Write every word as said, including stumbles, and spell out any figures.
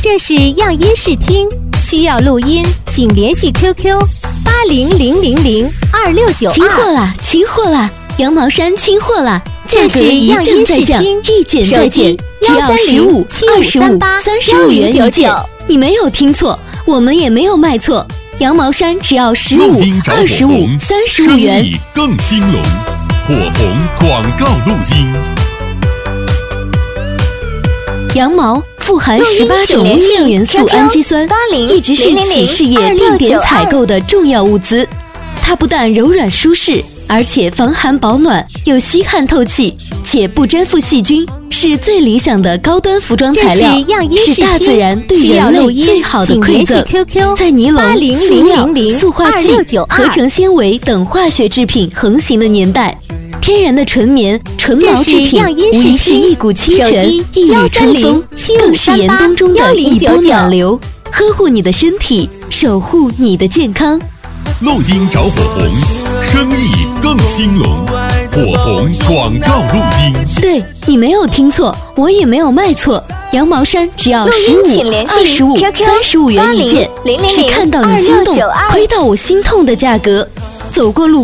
这是样音视听，需要录音请联系 Q Q 八零零零零二六九二。 清货啦，清货啦！羊毛衫清货啦，价格一降再降，一减再减，只要十五、二十五、三十五元一件。你没有听错，我们也没有卖错。羊毛衫只要十五、二十五、三十五元， 生意更兴隆。火红广告录音。 羊毛富含十八种微量元素氨基酸，一直是企事业定点采购的重要物资。它不但柔软舒适，而且防寒保暖，又吸汗透气，且不粘附细菌，是最理想的高端服装材料，是大自然对人类最好的馈赠。在尼龙、塑料、塑化剂、合成纤维等化学制品横行的年代，天然的纯棉、纯毛制品无疑是一股清泉、一缕春风，更是严冬中的一波暖流。呵护你的身体，守护你的健康。 录音找火红，生意更兴隆。火红广告录音。 对，你没有听错，我也没有卖错。羊毛衫只要十五、二十五、三十五元一件，是看到你心动、亏到我心痛的价格。走过路。